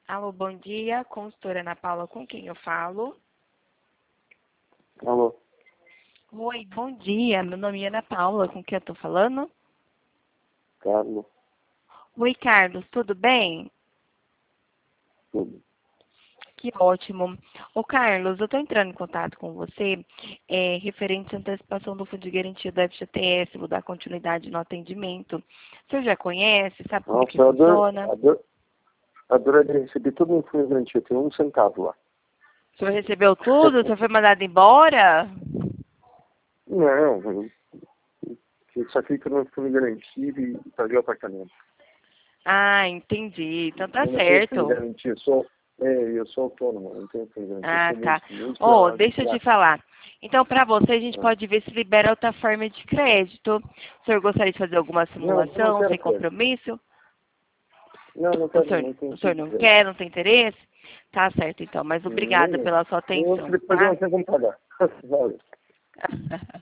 Alô, bom dia, consultora Ana Paula, com quem eu falo? Alô, Oi, bom dia, meu nome é Ana Paula, com quem eu tô falando? Carlos, Oi, Carlos, tudo bem? tudo. Que ótimo. Ô, Carlos, eu tô entrando em contato com você referente à antecipação do Fundo de Garantia do FGTS, vou dar continuidade no atendimento. O senhor já conhece, sabe como que Nossa, funciona? adoraria receber todo mundo fundo de garantia, tem um centavo lá. O senhor recebeu tudo? O senhor foi mandado embora? Não, eu só fico no fundo de garantia e paguei o apartamento. Ah, entendi. Então tá Eu não tenho fundo de certo. garantia, eu sou autônomo, eu não tenho fundo de garantia, eu Ah, sou tá. músico Oh, de deixa eu te graça. falar. Então, para você, a gente Ah. pode ver se libera outra forma de crédito. O senhor gostaria de fazer alguma Não, eu não simulação quero sem crédito. compromisso? Não, não O quero, senhor, não tenho o senhor tipo de não crédito. quer, não tem interesse? Tá certo, então. Mas obrigada Nenhum. pela sua Eu atenção, depois eu tá? não tenho como pagar. Valeu.